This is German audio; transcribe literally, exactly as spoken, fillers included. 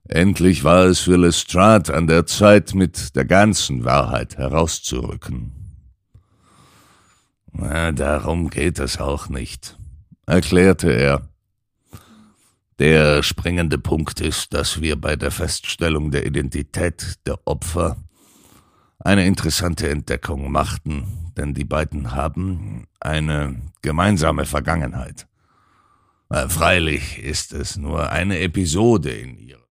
Endlich war es für Lestrade an der Zeit, mit der ganzen Wahrheit herauszurücken. »Na, darum geht es auch nicht«, erklärte er. »Der springende Punkt ist, dass wir bei der Feststellung der Identität der Opfer eine interessante Entdeckung machten, denn die beiden haben eine gemeinsame Vergangenheit. Freilich ist es nur eine Episode in ihrer